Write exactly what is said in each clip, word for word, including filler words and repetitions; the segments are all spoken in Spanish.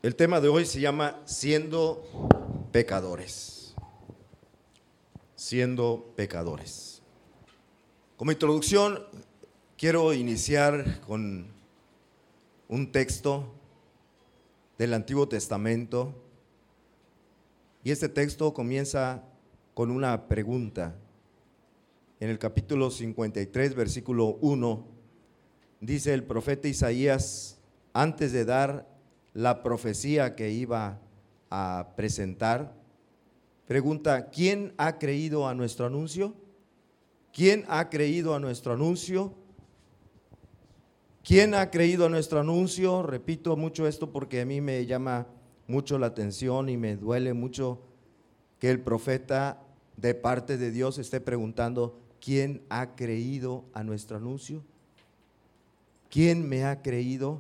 El tema de hoy se llama Siendo pecadores. Siendo pecadores. Como introducción, quiero iniciar con un texto del Antiguo Testamento. Y este texto comienza con una pregunta. En el capítulo cincuenta y tres, versículo uno, dice el profeta Isaías, antes de dar la profecía que iba a presentar, pregunta: ¿quién ha creído a nuestro anuncio? ¿Quién ha creído a nuestro anuncio? ¿Quién ha creído a nuestro anuncio? Repito mucho esto porque a mí me llama mucho la atención y me duele mucho que el profeta de parte de Dios esté preguntando: ¿quién ha creído a nuestro anuncio? ¿Quién me ha creído?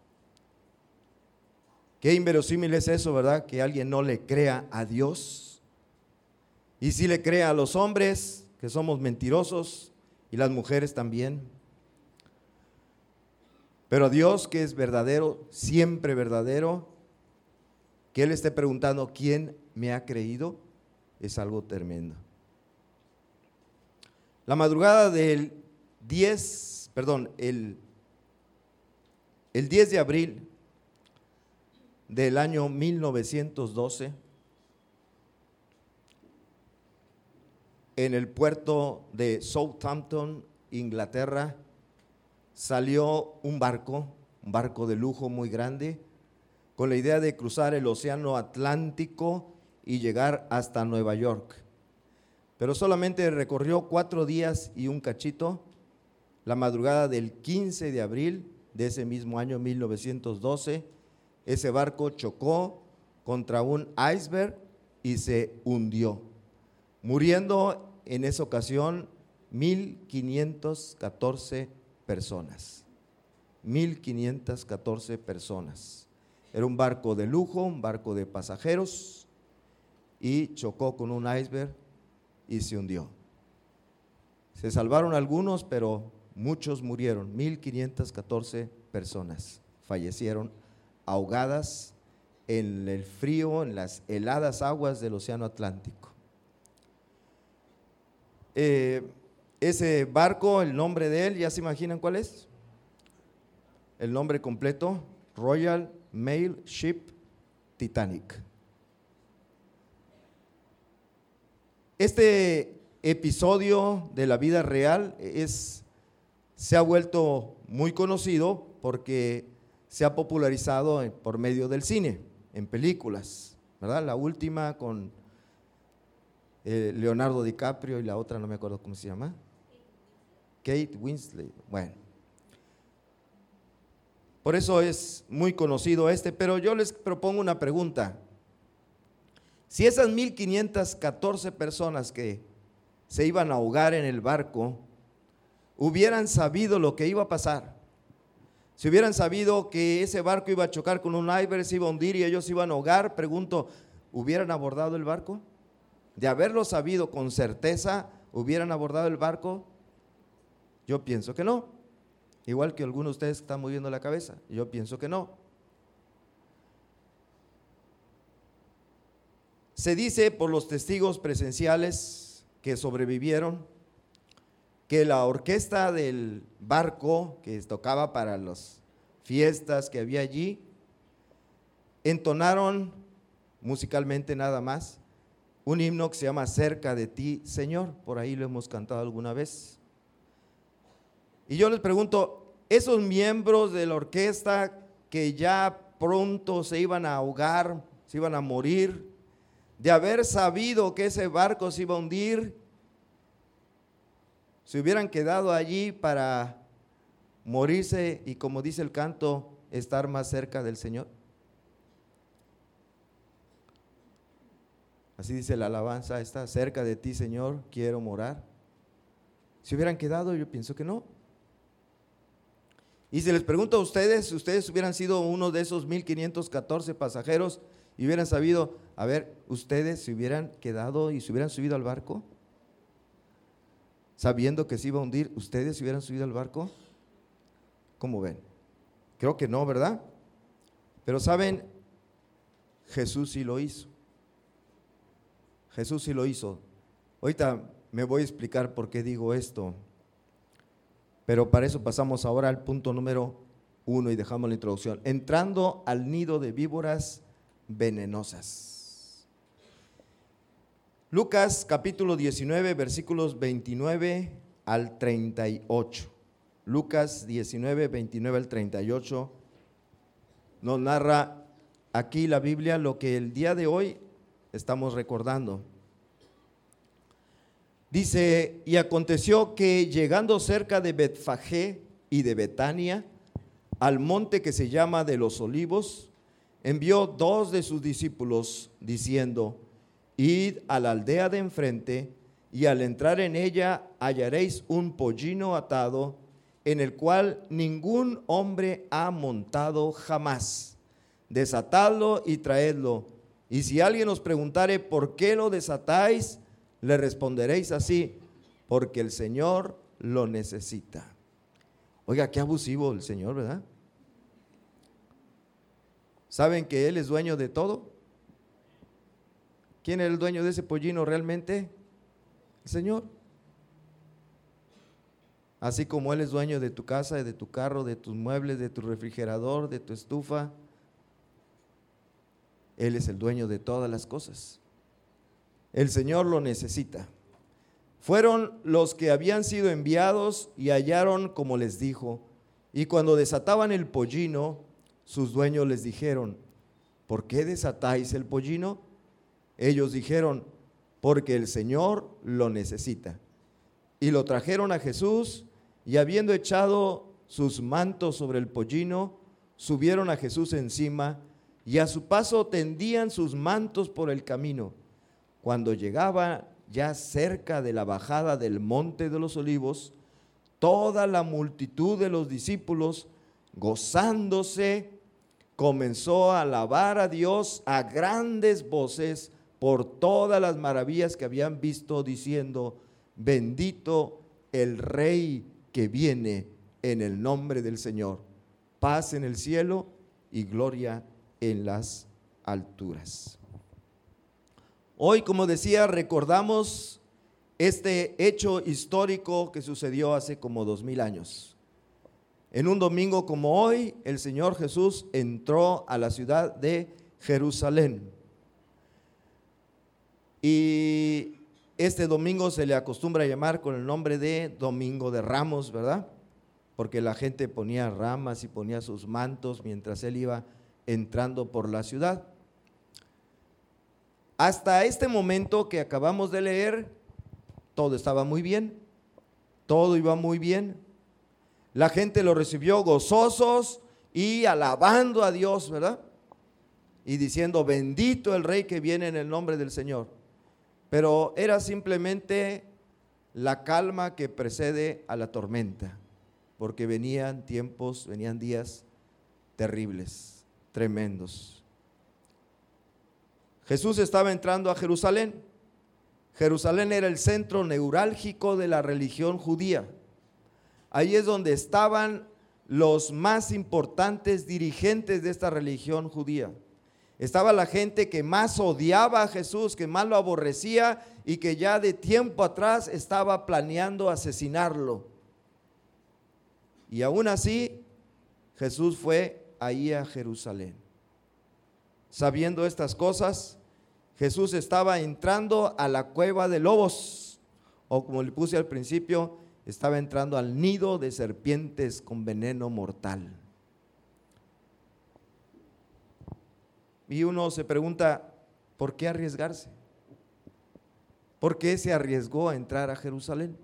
Qué inverosímil es eso, ¿verdad? Que alguien no le crea a Dios. Y si le crea a los hombres, que somos mentirosos, y las mujeres también. Pero a Dios, que es verdadero, siempre verdadero, que Él esté preguntando: ¿quién me ha creído? Es algo tremendo. La madrugada del diez, perdón, el, el diez de abril del año mil novecientos doce, en el puerto de Southampton, Inglaterra, salió un barco, un barco de lujo muy grande, con la idea de cruzar el océano Atlántico y llegar hasta Nueva York. Pero solamente recorrió cuatro días y un cachito. La madrugada del quince de abril de ese mismo año mil novecientos doce, ese barco chocó contra un iceberg y se hundió, muriendo en esa ocasión mil quinientas catorce personas. mil quinientas catorce personas. Era un barco de lujo, un barco de pasajeros, y chocó con un iceberg y se hundió. Se salvaron algunos, pero muchos murieron. mil quinientas catorce personas fallecieron ahogadas en el frío, en las heladas aguas del océano Atlántico. Eh, ese barco, el nombre de él, ¿ya se imaginan cuál es? El nombre completo: Royal Mail Ship Titanic. Este episodio de la vida real es, se ha vuelto muy conocido porque se ha popularizado por medio del cine, en películas, ¿verdad? La última con eh, Leonardo DiCaprio y la otra no me acuerdo cómo se llama, Kate Winslet. Bueno, por eso es muy conocido este, pero yo les propongo una pregunta. Si esas mil quinientas catorce personas que se iban a ahogar en el barco hubieran sabido lo que iba a pasar, si hubieran sabido que ese barco iba a chocar con un iceberg, se iba a hundir y ellos se iban a ahogar, pregunto, ¿hubieran abordado el barco? De haberlo sabido con certeza, ¿hubieran abordado el barco? Yo pienso que no. Igual que algunos de ustedes están moviendo la cabeza, yo pienso que no. Se dice por los testigos presenciales que sobrevivieron que la orquesta del barco que tocaba para las fiestas que había allí, entonaron musicalmente nada más un himno que se llama Cerca de ti, Señor. Por ahí lo hemos cantado alguna vez. Y yo les pregunto, esos miembros de la orquesta que ya pronto se iban a ahogar, se iban a morir, de haber sabido que ese barco se iba a hundir, se hubieran quedado allí para morirse y, como dice el canto, estar más cerca del Señor. Así dice la alabanza, está cerca de ti, Señor, quiero morar. Si hubieran quedado, yo pienso que no. Y si les pregunto a ustedes, ustedes hubieran sido uno de esos mil quinientos catorce pasajeros y hubieran sabido, a ver, ustedes se hubieran quedado y se hubieran subido al barco, sabiendo que se iba a hundir, ¿ustedes se hubieran subido al barco? ¿Cómo ven? Creo que no, ¿verdad? Pero saben, Jesús sí lo hizo. Jesús sí lo hizo. Ahorita me voy a explicar por qué digo esto, pero para eso pasamos ahora al punto número uno y dejamos la introducción. Entrando al nido de víboras venenosas. Lucas capítulo diecinueve, versículos veintinueve al treinta y ocho. Lucas diecinueve, veintinueve al treinta y ocho nos narra aquí la Biblia lo que el día de hoy estamos recordando. Dice: y aconteció que llegando cerca de Betfagé y de Betania, al monte que se llama de los Olivos, envió dos de sus discípulos, diciendo: id a la aldea de enfrente, y al entrar en ella hallaréis un pollino atado, en el cual ningún hombre ha montado jamás. Desatadlo y traedlo. Y si alguien os preguntare por qué lo desatáis, le responderéis así: porque el Señor lo necesita. Oiga, qué abusivo el Señor, ¿verdad? ¿Saben que Él es dueño de todo? ¿Quién es el dueño de ese pollino realmente? El Señor. Así como Él es dueño de tu casa, de tu carro, de tus muebles, de tu refrigerador, de tu estufa, Él es el dueño de todas las cosas. El Señor lo necesita. Fueron los que habían sido enviados y hallaron como les dijo. Y cuando desataban el pollino, sus dueños les dijeron: ¿por qué desatáis el pollino? Ellos dijeron: porque el Señor lo necesita. Y lo trajeron a Jesús, y habiendo echado sus mantos sobre el pollino, subieron a Jesús encima, y a su paso tendían sus mantos por el camino. Cuando llegaba ya cerca de la bajada del monte de los Olivos, toda la multitud de los discípulos, gozándose, comenzó a alabar a Dios a grandes voces por todas las maravillas que habían visto, diciendo: bendito el Rey que viene en el nombre del Señor, paz en el cielo y gloria en las alturas. Hoy, como decía, recordamos este hecho histórico que sucedió hace como dos mil años. En un domingo como hoy, el Señor Jesús entró a la ciudad de Jerusalén. Y este domingo se le acostumbra llamar con el nombre de Domingo de Ramos, ¿verdad? Porque la gente ponía ramas y ponía sus mantos mientras Él iba entrando por la ciudad. Hasta este momento que acabamos de leer, todo estaba muy bien, todo iba muy bien. La gente lo recibió gozosos y alabando a Dios, ¿verdad? Y diciendo: bendito el Rey que viene en el nombre del Señor. Pero era simplemente la calma que precede a la tormenta, porque venían tiempos, venían días terribles, tremendos. Jesús estaba entrando a Jerusalén. Jerusalén era el centro neurálgico de la religión judía. Ahí es donde estaban los más importantes dirigentes de esta religión judía. Estaba la gente que más odiaba a Jesús, que más lo aborrecía y que ya de tiempo atrás estaba planeando asesinarlo. Y aún así, Jesús fue ahí a Jerusalén. Sabiendo estas cosas, Jesús estaba entrando a la cueva de lobos, o como le puse al principio, estaba entrando al nido de serpientes con veneno mortal. Y uno se pregunta: ¿por qué arriesgarse? ¿Por qué se arriesgó a entrar a Jerusalén?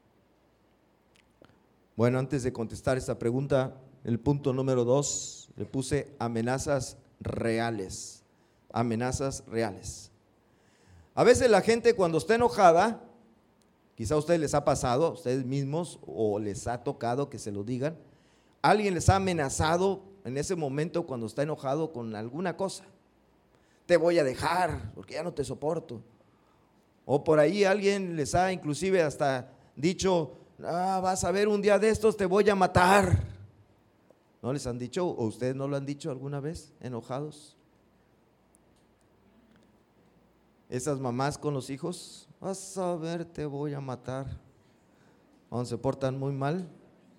Bueno, antes de contestar esta pregunta, el punto número dos, le puse amenazas reales. Amenazas reales. A veces la gente, cuando está enojada, quizá a ustedes les ha pasado, a ustedes mismos, o les ha tocado que se lo digan, alguien les ha amenazado en ese momento cuando está enojado con alguna cosa: te voy a dejar porque ya no te soporto. O por ahí alguien les ha inclusive hasta dicho: ah, vas a ver, un día de estos te voy a matar. ¿No les han dicho, o ustedes no lo han dicho alguna vez, enojados? Esas mamás con los hijos, vas a ver, te voy a matar, cuando se portan muy mal.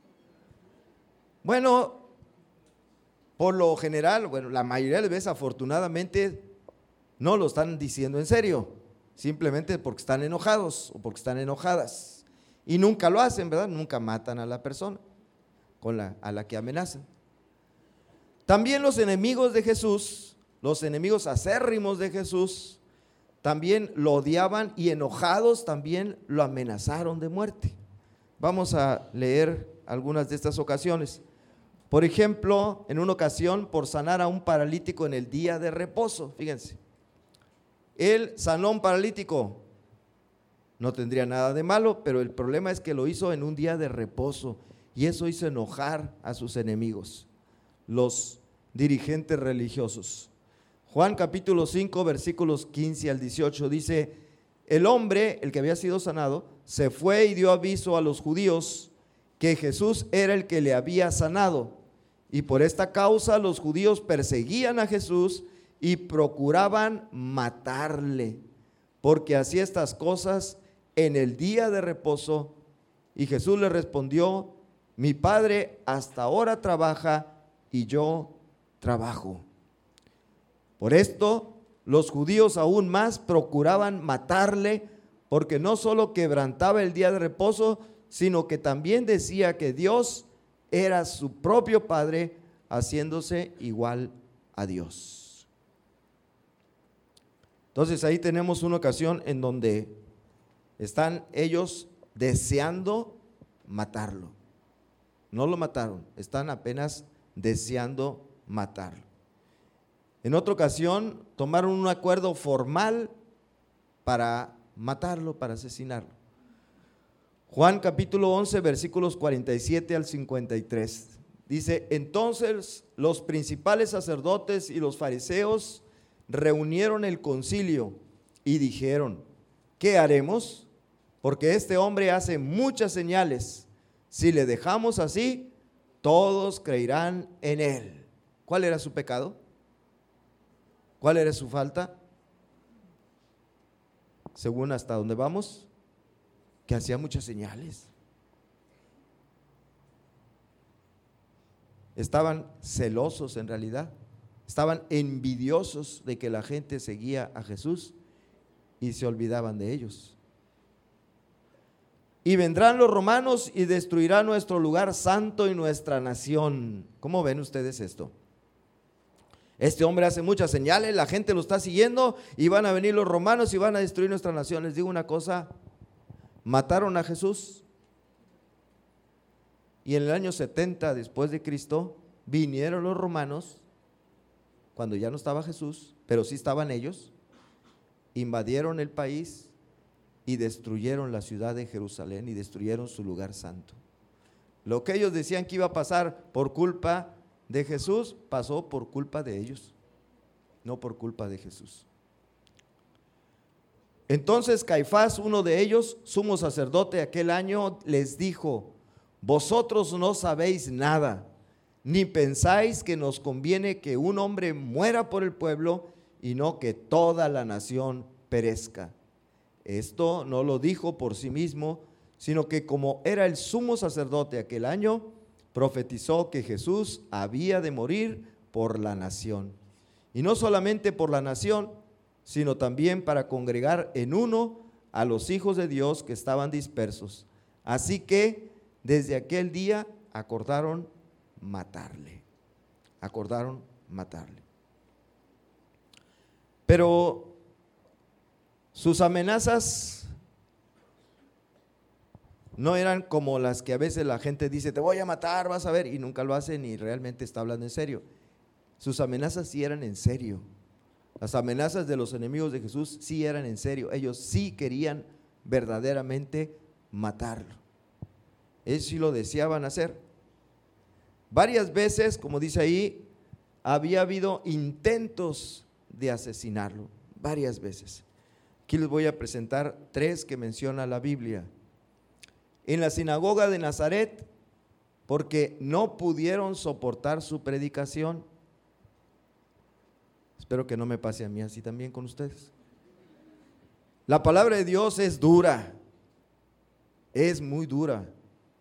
Bueno, por lo general, bueno, la mayoría de las veces afortunadamente no lo están diciendo en serio, simplemente porque están enojados o porque están enojadas. Y nunca lo hacen, ¿verdad? Nunca matan a la persona con la, a la que amenazan. También los enemigos de Jesús, los enemigos acérrimos de Jesús, también lo odiaban y enojados también lo amenazaron de muerte. Vamos a leer algunas de estas ocasiones. Por ejemplo, en una ocasión por sanar a un paralítico en el día de reposo, fíjense. Él sanó a un paralítico, no tendría nada de malo, pero el problema es que lo hizo en un día de reposo y eso hizo enojar a sus enemigos, los dirigentes religiosos. Juan capítulo cinco, versículos quince al dieciocho dice: el hombre, el que había sido sanado, se fue y dio aviso a los judíos que Jesús era el que le había sanado. Y por esta causa los judíos perseguían a Jesús y procuraban matarle, porque hacía estas cosas en el día de reposo. Y Jesús le respondió: mi Padre hasta ahora trabaja y yo trabajo. Por esto los judíos aún más procuraban matarle, porque no solo quebrantaba el día de reposo, sino que también decía que Dios era su propio Padre, haciéndose igual a Dios. Entonces ahí tenemos una ocasión en donde están ellos deseando matarlo. No lo mataron, están apenas deseando matarlo. En otra ocasión tomaron un acuerdo formal para matarlo, para asesinarlo. Juan capítulo once, versículos cuarenta y siete al cincuenta y tres. Dice: entonces los principales sacerdotes y los fariseos reunieron el concilio y dijeron: ¿qué haremos? Porque este hombre hace muchas señales. Si le dejamos así, todos creerán en él. ¿Cuál era su pecado? ¿Cuál era su falta? Según hasta dónde vamos, que hacía muchas señales. Estaban celosos en realidad, estaban envidiosos de que la gente seguía a Jesús y se olvidaban de ellos. Y vendrán los romanos y destruirán nuestro lugar santo y nuestra nación. ¿Cómo ven ustedes esto? Este hombre hace muchas señales, la gente lo está siguiendo y van a venir los romanos y van a destruir nuestra nación. Les digo una cosa, mataron a Jesús y en el año setenta después de Cristo vinieron los romanos, cuando ya no estaba Jesús, pero sí estaban ellos, invadieron el país y destruyeron la ciudad de Jerusalén y destruyeron su lugar santo. Lo que ellos decían que iba a pasar por culpa de Jesús, pasó por culpa de ellos, no por culpa de Jesús. Entonces Caifás, uno de ellos, sumo sacerdote aquel año, les dijo: vosotros no sabéis nada, ni pensáis que nos conviene que un hombre muera por el pueblo y no que toda la nación perezca. Esto no lo dijo por sí mismo, sino que como era el sumo sacerdote aquel año, profetizó que Jesús había de morir por la nación. Y no solamente por la nación, sino también para congregar en uno a los hijos de Dios que estaban dispersos. Así que desde aquel día acordaron matarle. Acordaron matarle. Pero sus amenazas no eran como las que a veces la gente dice: te voy a matar, vas a ver, y nunca lo hacen y realmente está hablando en serio. Sus amenazas sí eran en serio. Las amenazas de los enemigos de Jesús sí eran en serio. Ellos sí querían verdaderamente matarlo. Ellos sí lo deseaban hacer. Varias veces, como dice ahí, había habido intentos de asesinarlo. Varias veces. Aquí les voy a presentar tres que menciona la Biblia. En la sinagoga de Nazaret, porque no pudieron soportar su predicación. Espero que no me pase a mí así también con ustedes. La palabra de Dios es dura, es muy dura.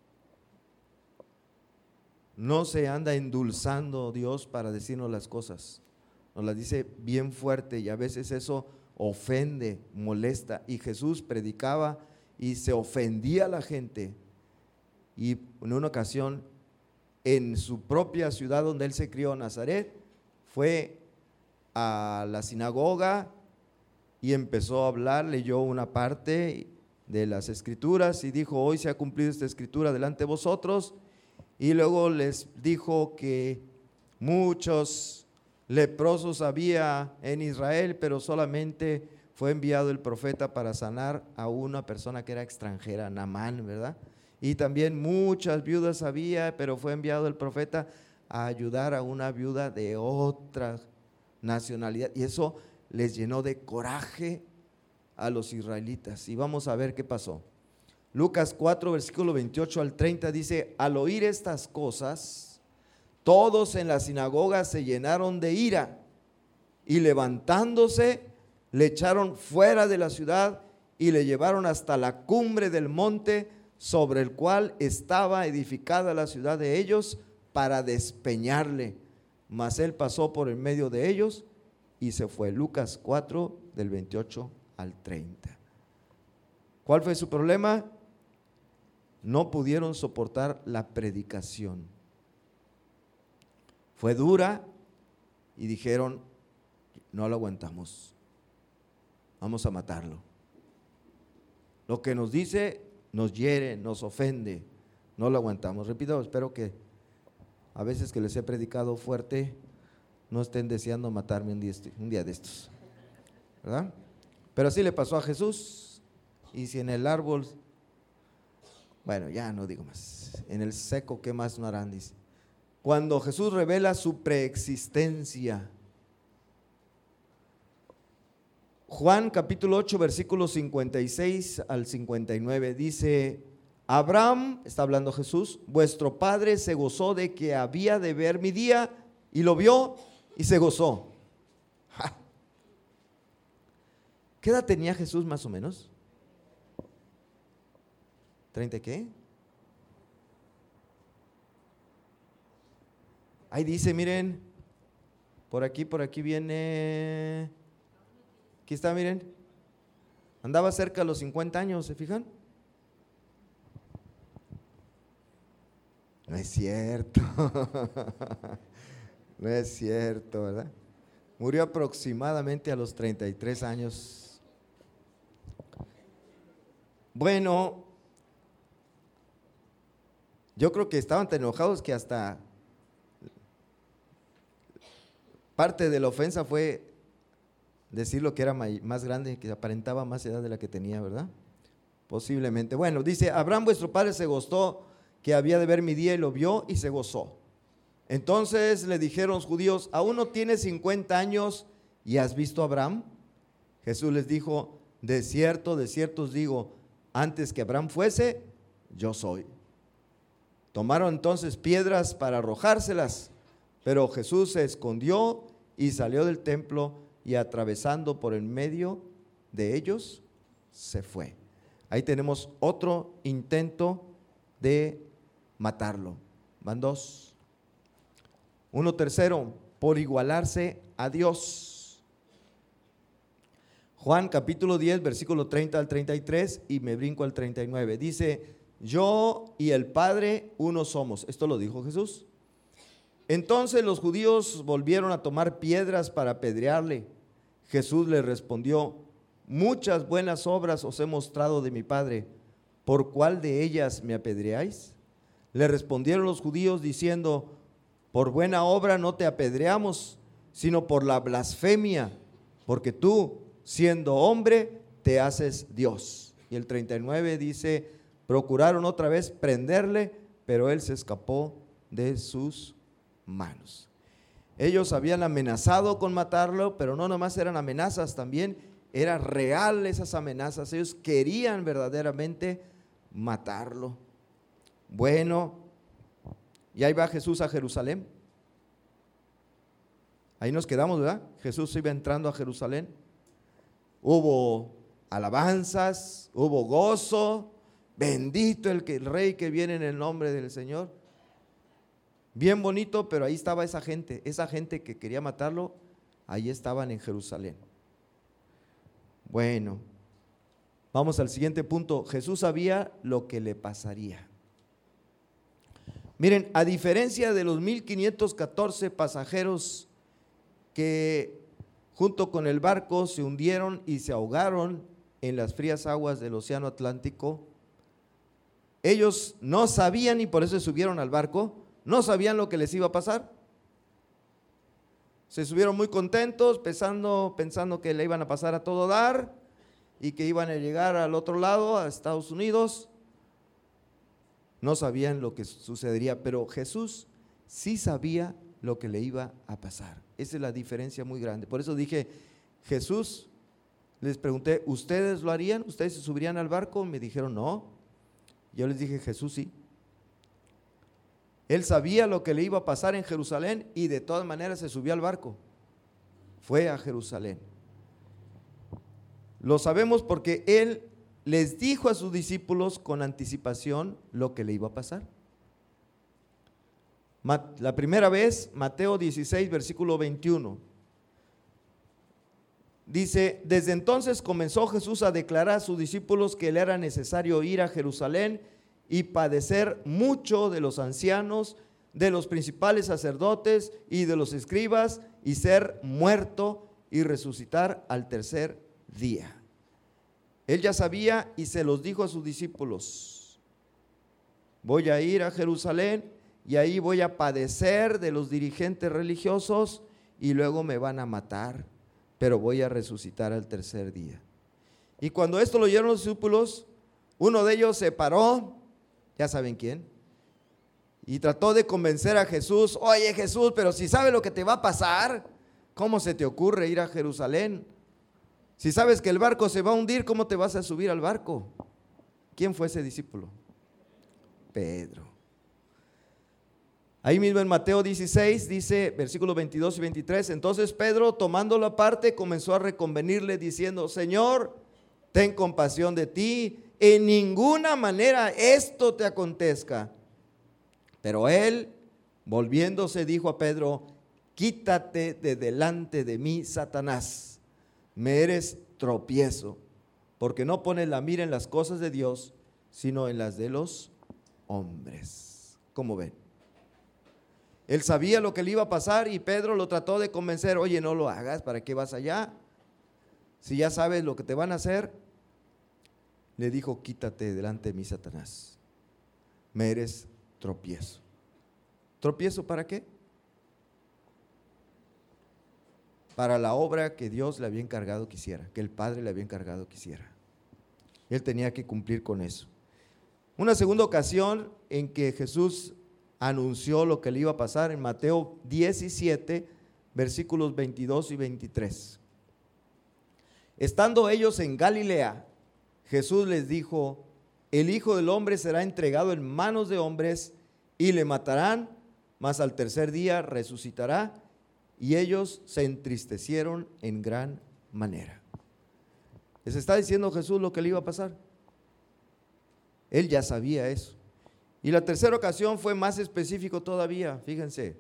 No se anda endulzando Dios para decirnos las cosas. Nos las dice bien fuerte y a veces eso ofende, molesta. Y Jesús predicaba y se ofendía a la gente. Y en una ocasión, en su propia ciudad donde él se crió, Nazaret, fue a la sinagoga y empezó a hablar, leyó una parte de las escrituras y dijo: hoy se ha cumplido esta escritura delante de vosotros. Y luego les dijo que muchos leprosos había en Israel, pero solamente fue enviado el profeta para sanar a una persona que era extranjera, Naamán, ¿verdad? Y también muchas viudas había, pero fue enviado el profeta a ayudar a una viuda de otra nacionalidad. Y eso les llenó de coraje a los israelitas. Y vamos a ver qué pasó. Lucas cuatro, versículo veintiocho al treinta dice: al oír estas cosas, todos en la sinagoga se llenaron de ira y levantándose, le echaron fuera de la ciudad y le llevaron hasta la cumbre del monte sobre el cual estaba edificada la ciudad de ellos, para despeñarle. Mas él pasó por en medio de ellos y se fue. Lucas cuatro, del veintiocho al treinta. ¿Cuál fue su problema? No pudieron soportar la predicación. Fue dura y dijeron: no lo aguantamos, vamos a matarlo. Lo que nos dice nos hiere, nos ofende, no lo aguantamos. Repito, espero que a veces que les he predicado fuerte no estén deseando matarme un día, un día de estos, ¿verdad? Pero así le pasó a Jesús. Y si en el árbol, bueno, ya no digo más, en el seco, ¿qué más no harán? Dice. Cuando Jesús revela su preexistencia. Juan capítulo ocho, versículos cincuenta y seis al cincuenta y nueve dice: Abraham, está hablando Jesús, vuestro padre se gozó de que había de ver mi día, y lo vio y se gozó. ¡Ja! ¿Qué edad tenía Jesús más o menos? ¿treinta qué? Ahí dice, miren, por aquí, por aquí viene, aquí está, miren, andaba cerca de los cincuenta años, ¿se fijan? No es cierto, no es cierto, ¿verdad? Murió aproximadamente a los treinta y tres años. Bueno, yo creo que estaban tan enojados que hasta parte de la ofensa fue decir lo que era más grande, que aparentaba más edad de la que tenía, ¿verdad? Posiblemente. Bueno, dice: Abraham vuestro padre se gozó que había de ver mi día, y lo vio y se gozó. Entonces le dijeron los judíos: ¿aún no tienes cincuenta años y has visto a Abraham? Jesús les dijo: de cierto, de cierto os digo, antes que Abraham fuese, yo soy. Tomaron entonces piedras para arrojárselas, pero Jesús se escondió y salió del templo, y atravesando por en medio de ellos, se fue. Ahí tenemos otro intento de matarlo. Van dos. Uno tercero, por igualarse a Dios. Juan capítulo diez, versículo treinta al treinta y tres, y me brinco al treinta y nueve. Dice: yo y el Padre uno somos. Esto lo dijo Jesús. Entonces los judíos volvieron a tomar piedras para apedrearle. Jesús les respondió: muchas buenas obras os he mostrado de mi Padre, ¿por cuál de ellas me apedreáis? Le respondieron los judíos diciendo: por buena obra no te apedreamos, sino por la blasfemia, porque tú, siendo hombre, te haces Dios. Y el treinta y nueve dice: procuraron otra vez prenderle, pero él se escapó de sus manos. Ellos habían amenazado con matarlo, pero no nomás eran amenazas, también eran reales esas amenazas. Ellos querían verdaderamente matarlo. Bueno, y ahí va Jesús a Jerusalén. Ahí nos quedamos, ¿verdad? Jesús iba entrando a Jerusalén. Hubo alabanzas, hubo gozo, bendito el, que, el rey que viene en el nombre del Señor. Bien bonito, pero ahí estaba esa gente, esa gente que quería matarlo, ahí estaban en Jerusalén. Bueno, vamos al siguiente punto. Jesús sabía lo que le pasaría. Miren, a diferencia de los mil quinientos catorce pasajeros que junto con el barco se hundieron y se ahogaron en las frías aguas del océano Atlántico, ellos no sabían y por eso se subieron al barco, no sabían lo que les iba a pasar. Se subieron muy contentos, pensando, pensando que le iban a pasar a todo dar y que iban a llegar al otro lado, a Estados Unidos. No sabían lo que sucedería, pero Jesús sí sabía lo que le iba a pasar. Esa es la diferencia muy grande. Por eso dije, Jesús, les pregunté, ¿ustedes lo harían? ¿Ustedes se subirían al barco? Me dijeron, no. Yo les dije, Jesús sí. Él sabía lo que le iba a pasar en Jerusalén y de todas maneras se subió al barco. Fue a Jerusalén. Lo sabemos porque Él les dijo a sus discípulos con anticipación lo que le iba a pasar. La primera vez, Mateo dieciséis, versículo veintiuno. Dice, desde entonces comenzó Jesús a declarar a sus discípulos que le era necesario ir a Jerusalén y padecer mucho de los ancianos, de los principales sacerdotes y de los escribas, y ser muerto y resucitar al tercer día. Él ya sabía y se los dijo a sus discípulos, voy a ir a Jerusalén y ahí voy a padecer de los dirigentes religiosos y luego me van a matar, pero voy a resucitar al tercer día. Y cuando esto lo oyeron los discípulos, uno de ellos se paró, ya saben quién, y trató de convencer a Jesús, oye Jesús, pero si sabes lo que te va a pasar, ¿cómo se te ocurre ir a Jerusalén? Si sabes que el barco se va a hundir, ¿cómo te vas a subir al barco? ¿Quién fue ese discípulo? Pedro. Ahí mismo en Mateo dieciséis dice, versículos veintidós y veintitrés, entonces Pedro, tomándolo aparte, comenzó a reconvenirle diciendo, Señor, ten compasión de ti, en ninguna manera esto te acontezca. Pero él, volviéndose, dijo a Pedro, quítate de delante de mí, Satanás. Me eres tropiezo, porque no pones la mira en las cosas de Dios, sino en las de los hombres. ¿Cómo ven? Él sabía lo que le iba a pasar y Pedro lo trató de convencer, oye, no lo hagas, ¿para qué vas allá? Si ya sabes lo que te van a hacer. Le dijo, quítate delante de mí, Satanás. Me eres tropiezo. ¿Tropiezo para qué? Para la obra que Dios le había encargado que hiciera, que el Padre le había encargado que hiciera. Él tenía que cumplir con eso. Una segunda ocasión en que Jesús anunció lo que le iba a pasar, en Mateo diecisiete, versículos veintidós y veintitrés. Estando ellos en Galilea, Jesús les dijo, el Hijo del Hombre será entregado en manos de hombres y le matarán, mas al tercer día resucitará. Y ellos se entristecieron en gran manera. ¿Les está diciendo Jesús lo que le iba a pasar? Él ya sabía eso. Y la tercera ocasión fue más específico todavía, fíjense.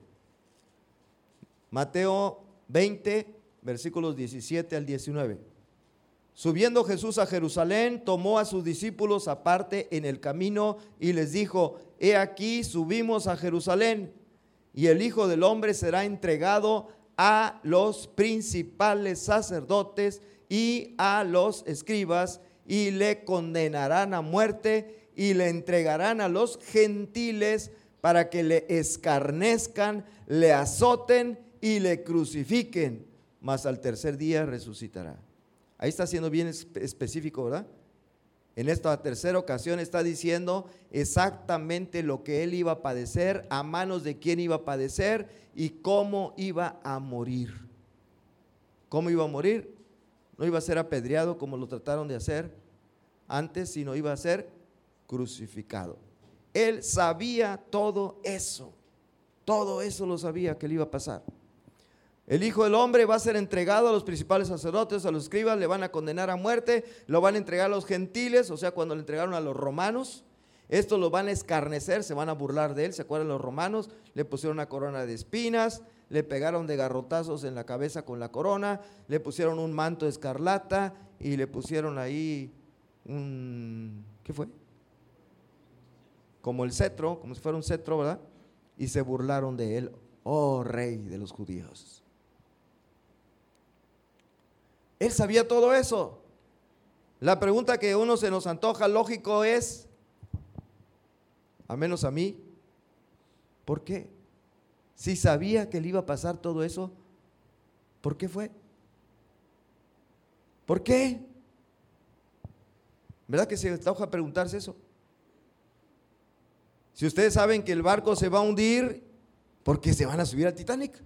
Mateo veinte, versículos diecisiete al diecinueve. Subiendo Jesús a Jerusalén, tomó a sus discípulos aparte en el camino y les dijo, he aquí subimos a Jerusalén, y el Hijo del Hombre será entregado a los principales sacerdotes y a los escribas, y le condenarán a muerte y le entregarán a los gentiles para que le escarnezcan, le azoten y le crucifiquen, mas al tercer día resucitará. Ahí está siendo bien específico, ¿verdad? En esta tercera ocasión está diciendo exactamente lo que él iba a padecer, a manos de quién iba a padecer y cómo iba a morir. ¿Cómo iba a morir? No iba a ser apedreado como lo trataron de hacer antes, sino iba a ser crucificado. Él sabía todo eso, todo eso lo sabía que le iba a pasar. El Hijo del Hombre va a ser entregado a los principales sacerdotes, a los escribas, le van a condenar a muerte, lo van a entregar a los gentiles, o sea, cuando le entregaron a los romanos, estos lo van a escarnecer, se van a burlar de él. ¿Se acuerdan los romanos? Le pusieron una corona de espinas, le pegaron de garrotazos en la cabeza con la corona, le pusieron un manto de escarlata y le pusieron ahí un, ¿qué fue? Como el cetro, como si fuera un cetro, ¿verdad? Y se burlaron de él, oh rey de los judíos. Él sabía todo eso. La pregunta que a uno se nos antoja lógico es, a menos a mí, ¿por qué? Si sabía que le iba a pasar todo eso, ¿por qué fue? ¿Por qué? ¿Verdad que se antoja preguntarse eso? Si ustedes saben que el barco se va a hundir, ¿por qué se van a subir al Titanic?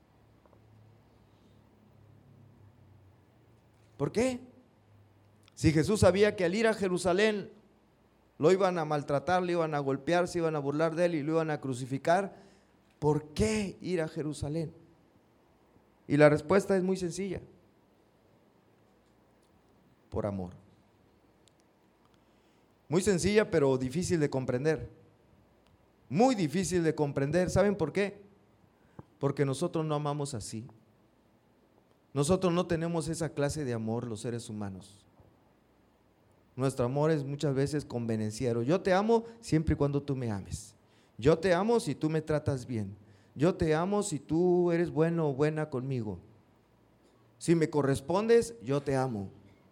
¿Por qué? Si Jesús sabía que al ir a Jerusalén lo iban a maltratar, le iban a golpear, se iban a burlar de él y lo iban a crucificar, ¿por qué ir a Jerusalén? Y la respuesta es muy sencilla: por amor. Muy sencilla, pero difícil de comprender. Muy difícil de comprender. ¿Saben por qué? Porque nosotros no amamos así. Nosotros no tenemos esa clase de amor, los seres humanos. Nuestro amor es muchas veces convenenciero. Yo te amo siempre y cuando tú me ames. Yo te amo si tú me tratas bien. Yo te amo si tú eres bueno o buena conmigo. Si me correspondes, yo te amo.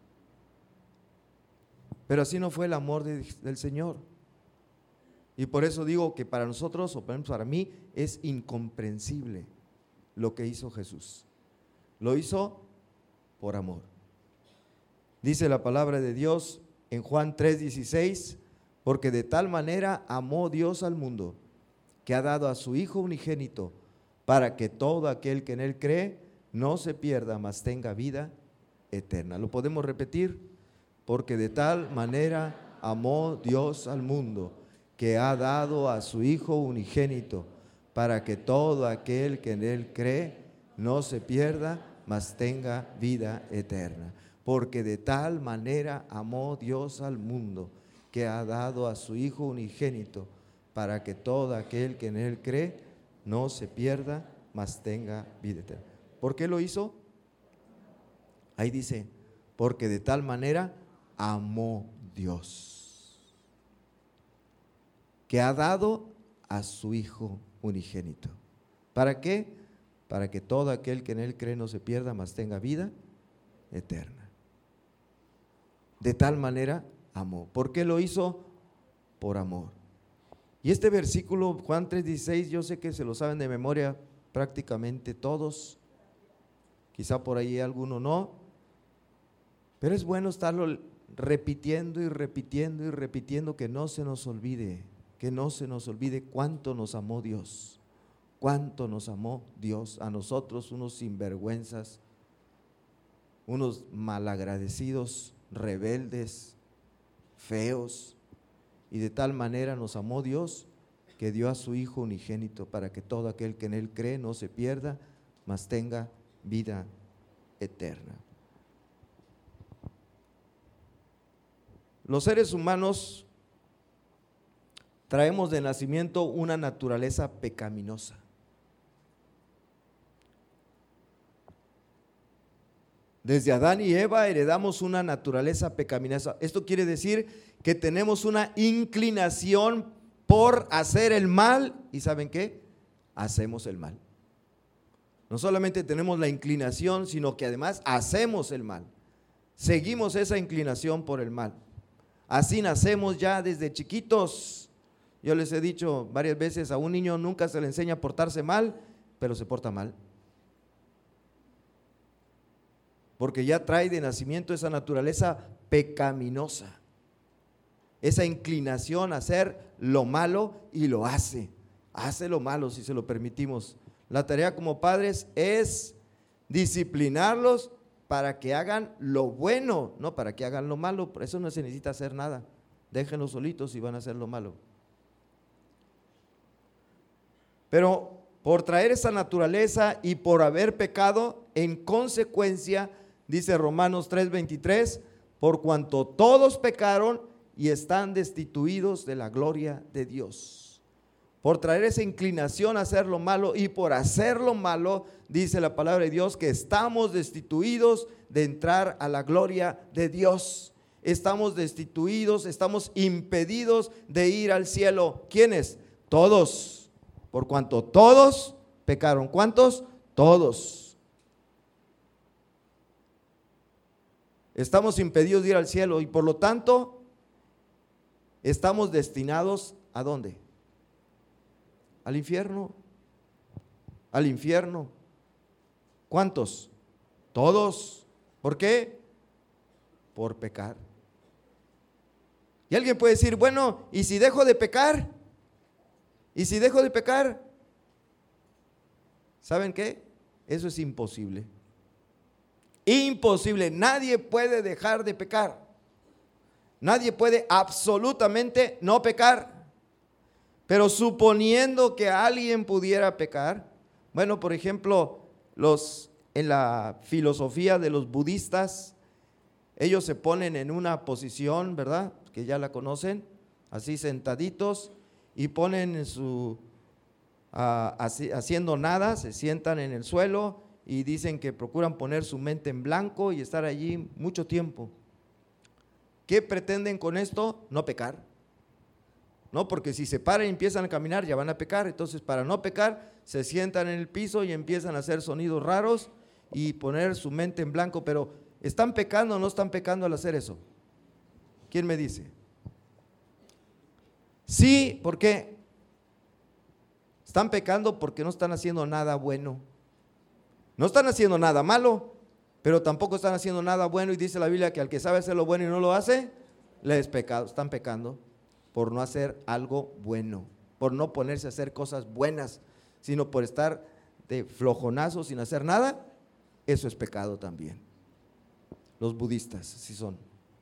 Pero así no fue el amor de, del Señor. Y por eso digo que para nosotros, o para mí, es incomprensible lo que hizo Jesús. Lo hizo por amor. Dice la palabra de Dios en Juan tres dieciséis, porque de tal manera amó Dios al mundo, que ha dado a su Hijo unigénito, para que todo aquel que en él cree no se pierda, mas tenga vida eterna. ¿Lo podemos repetir? Porque de tal manera amó Dios al mundo, que ha dado a su Hijo unigénito, para que todo aquel que en él cree no se pierda, mas tenga vida eterna. Porque de tal manera amó Dios al mundo, que ha dado a su Hijo unigénito, para que todo aquel que en él cree no se pierda, mas tenga vida eterna. ¿Por qué lo hizo? Ahí dice, porque de tal manera amó Dios, que ha dado a su Hijo unigénito. ¿Para qué? Para que todo aquel que en él cree no se pierda, mas tenga vida eterna. De tal manera amó. ¿Por qué lo hizo? Por amor. Y este versículo, Juan tres dieciséis, yo sé que se lo saben de memoria prácticamente todos, quizá por ahí alguno no, pero es bueno estarlo repitiendo y repitiendo y repitiendo, que no se nos olvide, que no se nos olvide cuánto nos amó Dios. Cuánto nos amó Dios a nosotros, unos sinvergüenzas, unos malagradecidos, rebeldes, feos, y de tal manera nos amó Dios que dio a su Hijo unigénito, para que todo aquel que en él cree no se pierda, mas tenga vida eterna. Los seres humanos traemos de nacimiento una naturaleza pecaminosa. Desde Adán y Eva heredamos una naturaleza pecaminosa. Esto quiere decir que tenemos una inclinación por hacer el mal, y ¿saben qué? Hacemos el mal. No solamente tenemos la inclinación, sino que además hacemos el mal. Seguimos esa inclinación por el mal. Así nacemos ya desde chiquitos. Yo les he dicho varias veces, a un niño nunca se le enseña a portarse mal, pero se porta mal. Porque ya trae de nacimiento esa naturaleza pecaminosa, esa inclinación a hacer lo malo, y lo hace, hace lo malo si se lo permitimos. La tarea como padres es disciplinarlos para que hagan lo bueno, no para que hagan lo malo. Por eso no se necesita hacer nada, déjenlos solitos y van a hacer lo malo. Pero por traer esa naturaleza y por haber pecado, en consecuencia, dice Romanos tres veintitrés, por cuanto todos pecaron y están destituidos de la gloria de Dios. Por traer esa inclinación a hacer lo malo y por hacer lo malo, dice la palabra de Dios, que estamos destituidos de entrar a la gloria de Dios. Estamos destituidos, estamos impedidos de ir al cielo. ¿Quiénes? Todos. Por cuanto todos pecaron. ¿Cuántos? Todos. Estamos impedidos de ir al cielo y por lo tanto estamos destinados ¿a dónde? Al infierno. Al infierno. ¿Cuántos? Todos. ¿Por qué? Por pecar. Y alguien puede decir, bueno, ¿y si dejo de pecar? ¿Y si dejo de pecar? ¿Saben qué? Eso es imposible. Imposible. Nadie puede dejar de pecar. Nadie puede absolutamente no pecar. Pero suponiendo que alguien pudiera pecar, bueno, por ejemplo, los, en la filosofía de los budistas, ellos se ponen en una posición, ¿verdad? Que ya la conocen, así sentaditos, y ponen en su, uh, así, haciendo nada, se sientan en el suelo y dicen que procuran poner su mente en blanco y estar allí mucho tiempo. ¿Qué pretenden con esto? No pecar. No, porque si se paran y empiezan a caminar ya van a pecar. Entonces, para no pecar, se sientan en el piso y empiezan a hacer sonidos raros y poner su mente en blanco. Pero ¿están pecando o no están pecando al hacer eso? ¿Quién me dice? Sí, ¿por qué? Están pecando porque no están haciendo nada bueno. No están haciendo nada malo, pero tampoco están haciendo nada bueno, y dice la Biblia que al que sabe hacer lo bueno y no lo hace, le es pecado. Están pecando por no hacer algo bueno, por no ponerse a hacer cosas buenas, sino por estar de flojonazo sin hacer nada. Eso es pecado también. Los budistas sí son.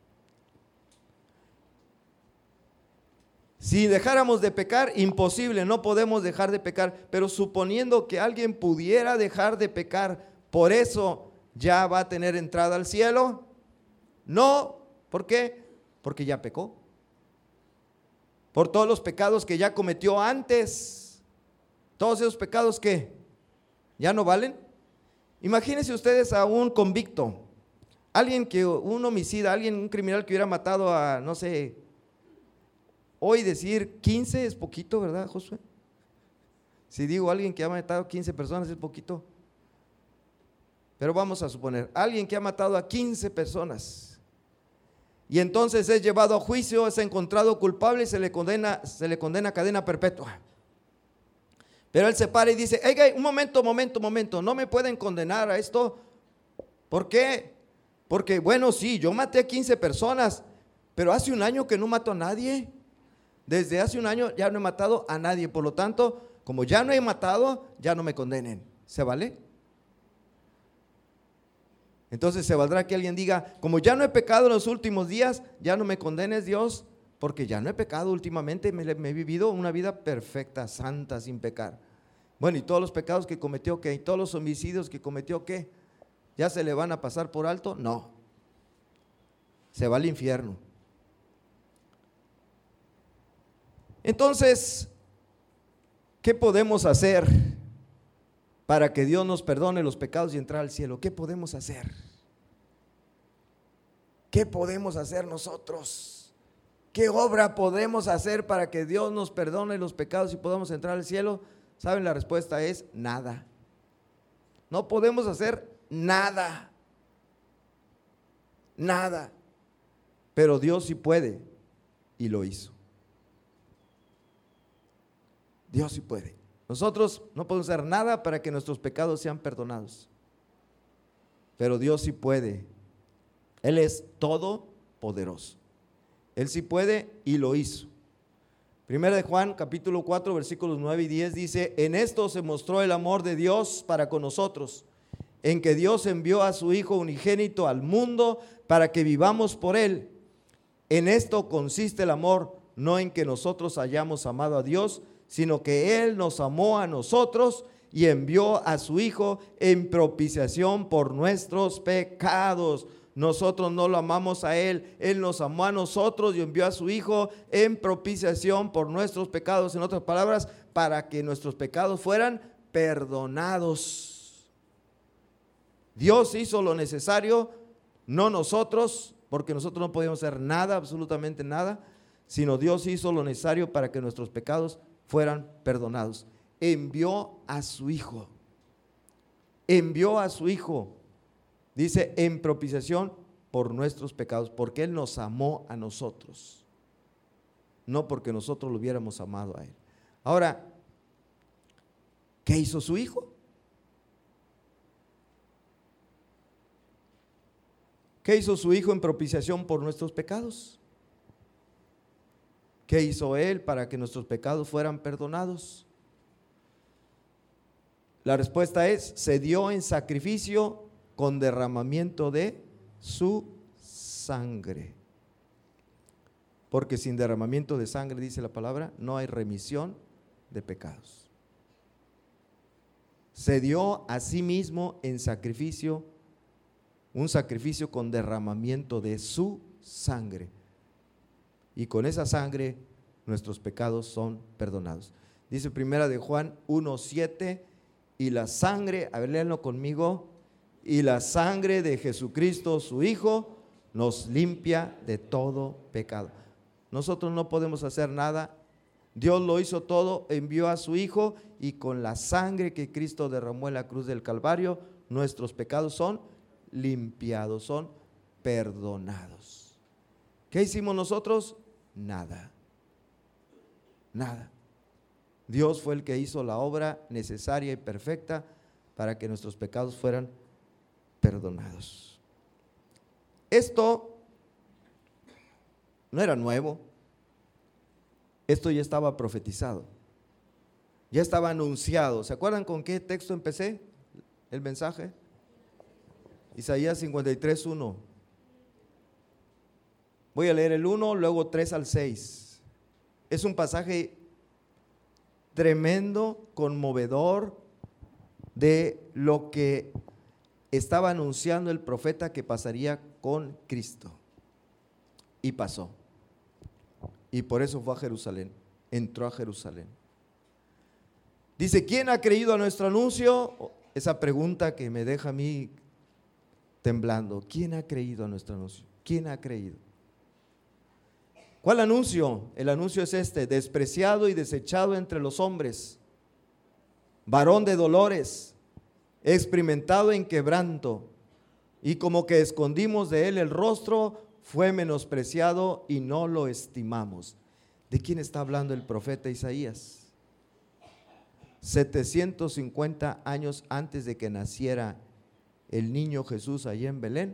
Si dejáramos de pecar, imposible, no podemos dejar de pecar, pero suponiendo que alguien pudiera dejar de pecar, ¿por eso ya va a tener entrada al cielo? No, ¿por qué? Porque ya pecó. Por todos los pecados que ya cometió antes. Todos esos pecados que ya no valen. Imagínense ustedes a un convicto, alguien que, un homicida, alguien, un criminal que hubiera matado a, no sé, hoy decir quince es poquito, ¿verdad, Josué? Si digo alguien que ha matado quince personas es poquito. Pero vamos a suponer, alguien que ha matado a quince personas y entonces es llevado a juicio, es encontrado culpable y se le condena, se le condena a cadena perpetua. Pero él se para y dice, hey, hey, un momento, momento, momento, no me pueden condenar a esto. ¿Por qué? Porque bueno, sí, yo maté a quince personas, pero hace un año que no mato a nadie. Desde hace un año ya no he matado a nadie, por lo tanto, como ya no he matado, ya no me condenen. ¿Se vale? Entonces se valdrá que alguien diga, como ya no he pecado en los últimos días, ya no me condenes, Dios, porque ya no he pecado últimamente, me, me he vivido una vida perfecta, santa, sin pecar. Bueno, ¿y todos los pecados que cometió qué? ¿Y todos los homicidios que cometió qué? ¿Ya se le van a pasar por alto? No. Se va al infierno. Entonces, ¿qué podemos hacer para que Dios nos perdone los pecados y entrar al cielo? ¿Qué podemos hacer? ¿Qué podemos hacer nosotros? ¿Qué obra podemos hacer para que Dios nos perdone los pecados y podamos entrar al cielo? ¿Saben? La respuesta es nada. No podemos hacer nada. Nada. Pero Dios sí puede y lo hizo. Dios sí puede. Nosotros no podemos hacer nada para que nuestros pecados sean perdonados, pero Dios sí puede. Él es todopoderoso. Él sí puede y lo hizo. Primera de Juan, capítulo cuatro, versículos nueve y diez dice, en esto se mostró el amor de Dios para con nosotros, en que Dios envió a su Hijo unigénito al mundo para que vivamos por Él. En esto consiste el amor, no en que nosotros hayamos amado a Dios, sino que Él nos amó a nosotros y envió a su Hijo en propiciación por nuestros pecados. Nosotros no lo amamos a Él, Él nos amó a nosotros y envió a su Hijo en propiciación por nuestros pecados. En otras palabras, para que nuestros pecados fueran perdonados. Dios hizo lo necesario, no nosotros, porque nosotros no podíamos hacer nada, absolutamente nada, sino Dios hizo lo necesario para que nuestros pecados fueran perdonados. Envió a su Hijo, envió a su Hijo, dice en propiciación por nuestros pecados, porque Él nos amó a nosotros, no porque nosotros lo hubiéramos amado a Él. Ahora, ¿qué hizo su Hijo? ¿Qué hizo su Hijo en propiciación por nuestros pecados? ¿Qué hizo Él para que nuestros pecados fueran perdonados? La respuesta es, se dio en sacrificio con derramamiento de su sangre. Porque sin derramamiento de sangre, dice la palabra, no hay remisión de pecados. Se dio a sí mismo en sacrificio, un sacrificio con derramamiento de su sangre. Y con esa sangre nuestros pecados son perdonados. Dice primera de Juan uno siete, y la sangre, a ver, léanlo conmigo, y la sangre de Jesucristo su Hijo nos limpia de todo pecado. Nosotros no podemos hacer nada, Dios lo hizo todo, envió a su Hijo y con la sangre que Cristo derramó en la cruz del Calvario, nuestros pecados son limpiados, son perdonados. ¿Qué hicimos nosotros? Nada, nada. Dios fue el que hizo la obra necesaria y perfecta para que nuestros pecados fueran perdonados. Esto no era nuevo, esto ya estaba profetizado, ya estaba anunciado. ¿Se acuerdan con qué texto empecé el mensaje? Isaías cincuenta y tres, uno. Voy a leer el uno, luego tres al seis. Es un pasaje tremendo, conmovedor, de lo que estaba anunciando el profeta que pasaría con Cristo. Y pasó. Y por eso fue a Jerusalén, entró a Jerusalén. Dice, ¿quién ha creído a nuestro anuncio? Esa pregunta que me deja a mí temblando. ¿Quién ha creído a nuestro anuncio? ¿Quién ha creído? ¿Cuál anuncio? El anuncio es este: despreciado y desechado entre los hombres, varón de dolores, experimentado en quebranto, y como que escondimos de él el rostro, fue menospreciado y no lo estimamos. ¿De quién está hablando el profeta Isaías? setecientos cincuenta años antes de que naciera el niño Jesús allí en Belén,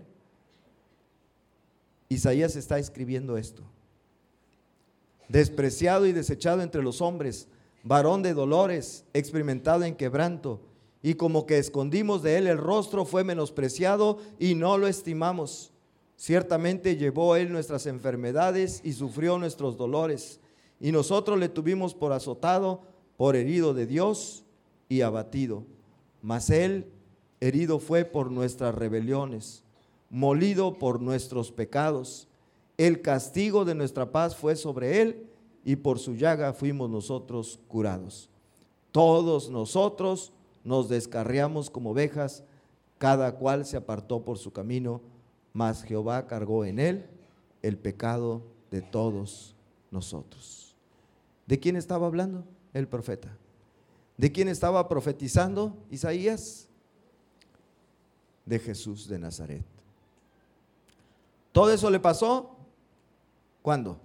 Isaías está escribiendo esto. Despreciado y desechado entre los hombres, varón de dolores, experimentado en quebranto, y como que escondimos de él el rostro, fue menospreciado y no lo estimamos. Ciertamente llevó él nuestras enfermedades y sufrió nuestros dolores, y nosotros le tuvimos por azotado, por herido de Dios y abatido. Mas él herido fue por nuestras rebeliones, molido por nuestros pecados. El castigo de nuestra paz fue sobre él, y por su llaga fuimos nosotros curados. Todos nosotros nos descarriamos como ovejas, cada cual se apartó por su camino, mas Jehová cargó en él el pecado de todos nosotros. ¿De quién estaba hablando el profeta? ¿De quién estaba profetizando Isaías? De Jesús de Nazaret. ¿Todo eso le pasó? ¿Cuándo?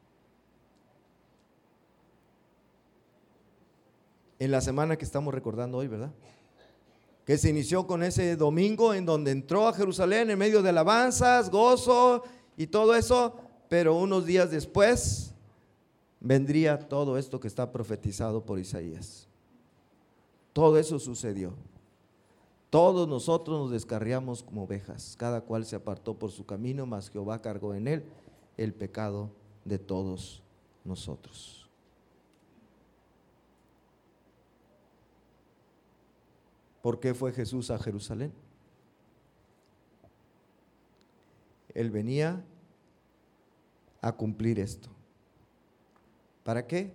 En la semana que estamos recordando hoy, ¿verdad? Que se inició con ese domingo en donde entró a Jerusalén en medio de alabanzas, gozo y todo eso, pero unos días después vendría todo esto que está profetizado por Isaías. Todo eso sucedió. Todos nosotros nos descarriamos como ovejas, cada cual se apartó por su camino, mas Jehová cargó en él el pecado de todos nosotros. ¿Por qué fue Jesús a Jerusalén? Él venía a cumplir esto. ¿Para qué?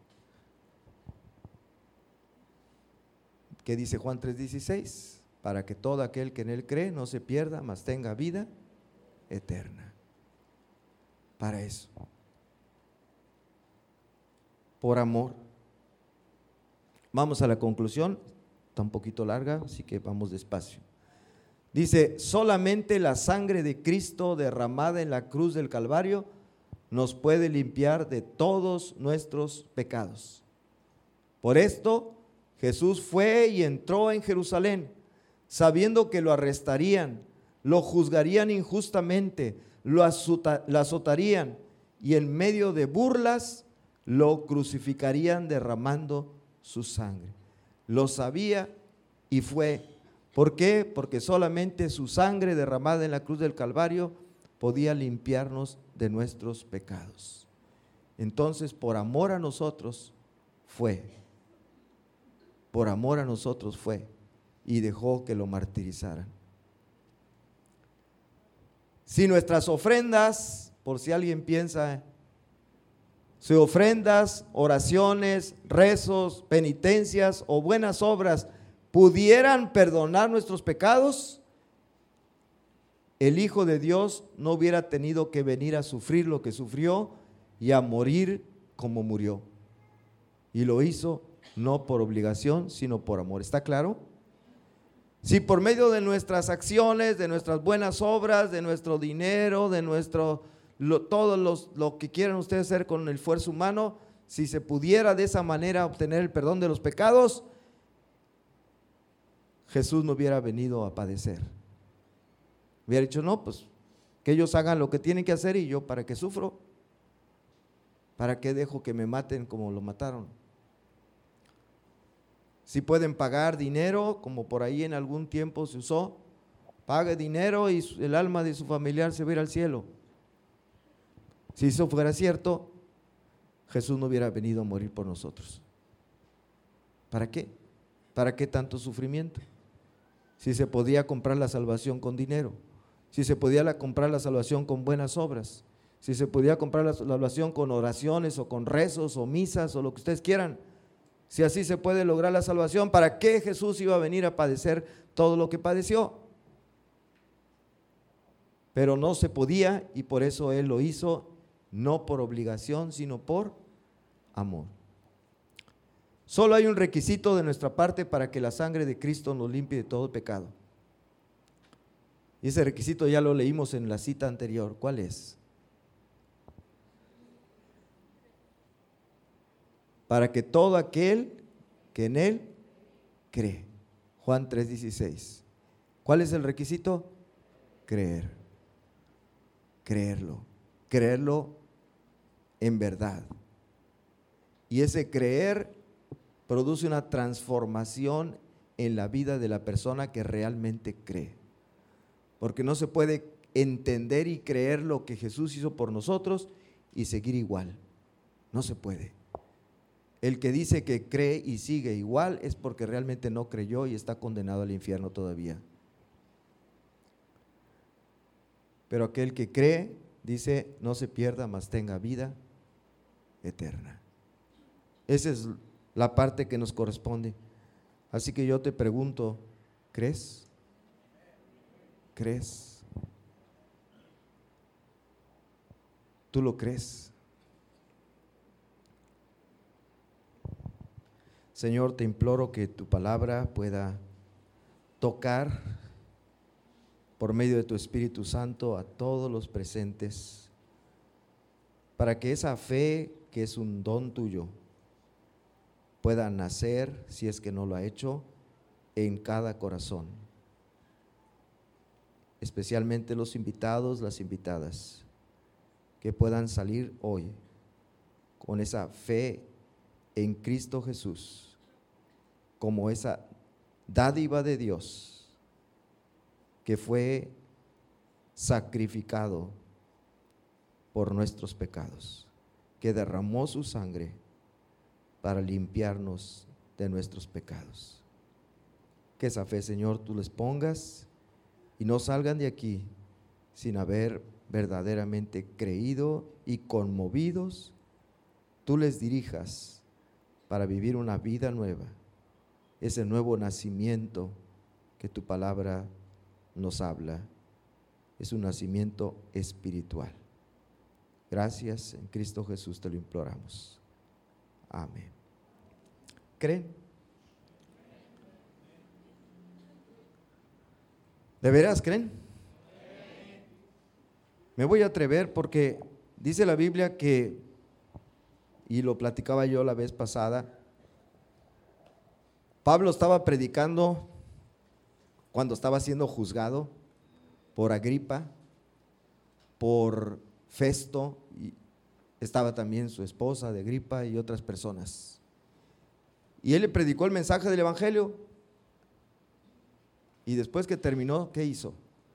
¿Qué dice Juan tres dieciséis? Para que todo aquel que en Él cree no se pierda, mas tenga vida eterna. Para eso. Por amor. Vamos a la conclusión. Está un poquito larga, así que vamos despacio. Dice, solamente la sangre de Cristo derramada en la cruz del Calvario nos puede limpiar de todos nuestros pecados. Por esto, Jesús fue y entró en Jerusalén, sabiendo que lo arrestarían, lo juzgarían injustamente, lo azotarían y en medio de burlas lo crucificarían derramando su sangre. Lo sabía y fue. ¿Por qué? Porque solamente su sangre derramada en la cruz del Calvario podía limpiarnos de nuestros pecados. Entonces, por amor a nosotros fue. Por amor a nosotros fue y dejó que lo martirizaran. Si nuestras ofrendas, por si alguien piensa, si ofrendas, oraciones, rezos, penitencias o buenas obras pudieran perdonar nuestros pecados, el Hijo de Dios no hubiera tenido que venir a sufrir lo que sufrió y a morir como murió. Y lo hizo no por obligación, sino por amor. ¿Está claro? Si por medio de nuestras acciones, de nuestras buenas obras, de nuestro dinero, de nuestro, lo, todo los, lo que quieran ustedes hacer con el esfuerzo humano, si se pudiera de esa manera obtener el perdón de los pecados, Jesús no hubiera venido a padecer. Hubiera dicho, no, pues que ellos hagan lo que tienen que hacer y yo para qué sufro, para qué dejo que me maten como lo mataron. Si pueden pagar dinero, como por ahí en algún tiempo se usó, pague dinero y el alma de su familiar se va a ir al cielo. Si eso fuera cierto, Jesús no hubiera venido a morir por nosotros. ¿Para qué? ¿Para qué tanto sufrimiento? Si se podía comprar la salvación con dinero, si se podía la, comprar la salvación con buenas obras, si se podía comprar la salvación con oraciones o con rezos o misas o lo que ustedes quieran. Si así se puede lograr la salvación, ¿para qué Jesús iba a venir a padecer todo lo que padeció? Pero no se podía y por eso Él lo hizo, no por obligación, sino por amor. Solo hay un requisito de nuestra parte para que la sangre de Cristo nos limpie de todo pecado. Y ese requisito ya lo leímos en la cita anterior. ¿Cuál es? Para que todo aquel que en Él cree. Juan tres dieciséis. ¿Cuál es el requisito? Creer. Creerlo. Creerlo en verdad. Y ese creer produce una transformación en la vida de la persona que realmente cree. Porque no se puede entender y creer lo que Jesús hizo por nosotros y seguir igual. No se puede. El que dice que cree y sigue igual es porque realmente no creyó y está condenado al infierno todavía. Pero aquel que cree, dice, no se pierda, mas tenga vida eterna. Esa es la parte que nos corresponde. Así que yo te pregunto, ¿crees? ¿Crees? ¿Tú lo crees? Señor, te imploro que tu palabra pueda tocar por medio de tu Espíritu Santo a todos los presentes, para que esa fe que es un don tuyo pueda nacer, si es que no lo ha hecho, en cada corazón, especialmente los invitados, las invitadas, que puedan salir hoy con esa fe en Cristo Jesús, como esa dádiva de Dios que fue sacrificado por nuestros pecados, que derramó su sangre para limpiarnos de nuestros pecados. que esa fe, Señor, tú les pongas y no salgan de aquí sin haber verdaderamente creído y conmovidos, tú les dirijas para vivir una vida nueva, ese nuevo nacimiento que tu palabra nos habla, es un nacimiento espiritual. Gracias, en Cristo Jesús te lo imploramos. Amén. ¿Creen? ¿De veras creen? Me voy a atrever porque dice la Biblia que, y lo platicaba yo la vez pasada, Pablo estaba predicando cuando estaba siendo juzgado por Agripa, por Festo, y estaba también su esposa de Agripa y otras personas. Y él le predicó el mensaje del evangelio. Y después que terminó, ¿qué hizo?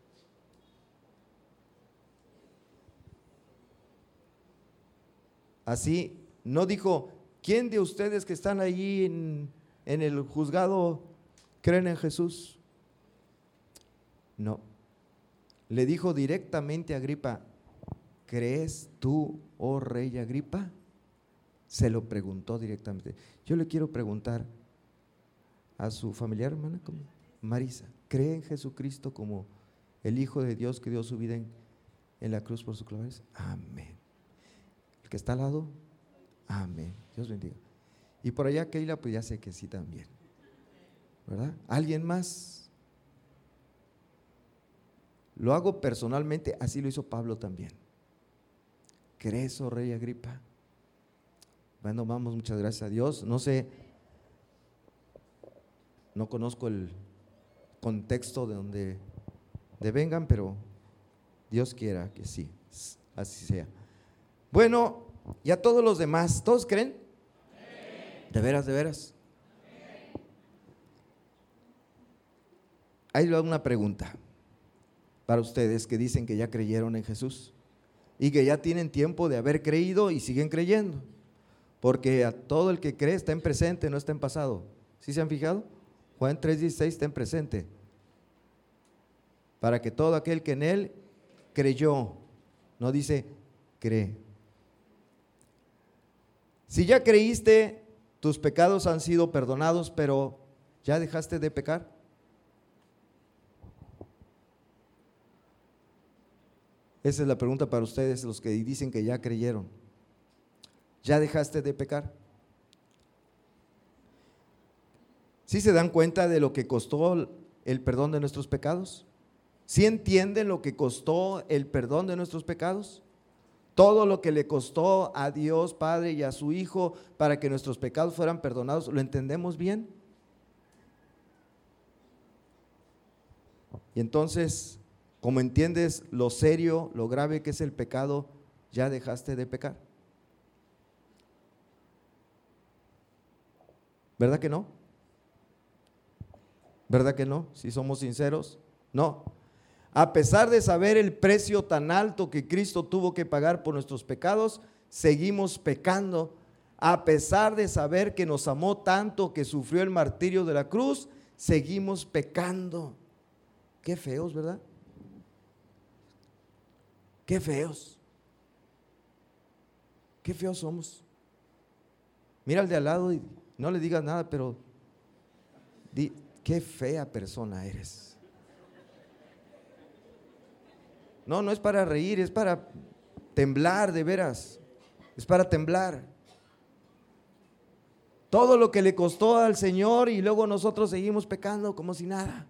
Así, no dijo, ¿quién de ustedes que están allí en, en el juzgado creen en Jesús? No. Le dijo directamente a Agripa, ¿crees tú, oh rey Agripa? Se lo preguntó directamente. Yo le quiero preguntar a su familiar, hermana, ¿cómo? Marisa, ¿cree en Jesucristo como el Hijo de Dios que dio su vida en, en la cruz por sus clavos? Amén. El que está al lado, amén. Dios bendiga. Y por allá Keila, pues ya sé que sí también, ¿verdad? ¿Alguien más? Lo hago personalmente, así lo hizo Pablo también. ¿Crees, oh rey Agripa? Bueno, vamos, muchas gracias a Dios. No sé, no conozco el contexto de donde de vengan, pero Dios quiera que sí, así sea. Bueno, y a todos los demás, ¿todos creen? ¿De veras, de veras? Ahí va una pregunta para ustedes que dicen que ya creyeron en Jesús y que ya tienen tiempo de haber creído y siguen creyendo, porque a todo el que cree está en presente, no está en pasado. ¿Sí se han fijado? Juan tres dieciséis está en presente, para que todo aquel que en él creyó, no dice cree. Si ya creíste, tus pecados han sido perdonados, pero ¿ya dejaste de pecar? Esa es la pregunta para ustedes, los que dicen que ya creyeron. ¿Ya dejaste de pecar? ¿Sí se dan cuenta de lo que costó el perdón de nuestros pecados? ¿Sí entienden lo que costó el perdón de nuestros pecados? Todo lo que le costó a Dios Padre y a su Hijo para que nuestros pecados fueran perdonados, ¿lo entendemos bien? Y entonces, como entiendes lo serio, lo grave que es el pecado, ¿ya dejaste de pecar? ¿Verdad que no? ¿Verdad que no? Si somos sinceros, no. A pesar de saber el precio tan alto que Cristo tuvo que pagar por nuestros pecados, seguimos pecando. A pesar de saber que nos amó tanto, que sufrió el martirio de la cruz, seguimos pecando. Qué feos, ¿verdad? Qué feos. Qué feos somos. Mira al de al lado y no le digas nada, pero di, qué fea persona eres. No, no es para reír, es para temblar, de veras. Es para temblar. Todo lo que le costó al Señor y luego nosotros seguimos pecando como si nada.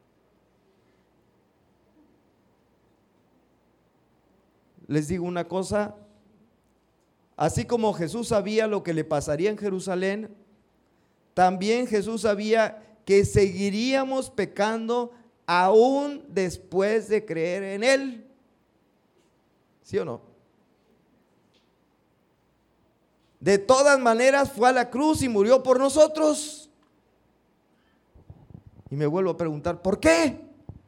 Les digo una cosa, así como Jesús sabía lo que le pasaría en Jerusalén, también Jesús sabía que seguiríamos pecando aún después de creer en Él. ¿Sí o no? De todas maneras fue a la cruz y murió por nosotros. Y me vuelvo a preguntar, ¿por qué?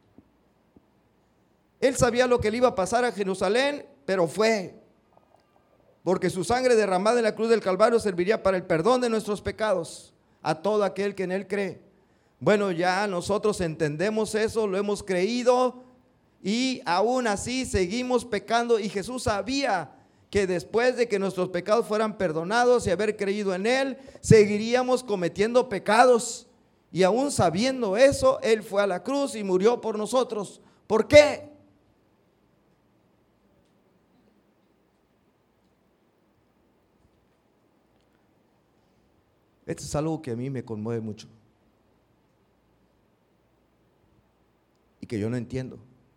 Él sabía lo que le iba a pasar a Jerusalén, pero fue. Porque su sangre derramada en la cruz del Calvario serviría para el perdón de nuestros pecados a todo aquel que en Él cree. Bueno, ya nosotros entendemos eso, lo hemos creído y aún así seguimos pecando, y Jesús sabía que después de que nuestros pecados fueran perdonados y haber creído en Él, seguiríamos cometiendo pecados. Y aún sabiendo eso, Él fue a la cruz y murió por nosotros. ¿Por qué? Esto es algo que a mí me conmueve mucho y que yo no entiendo.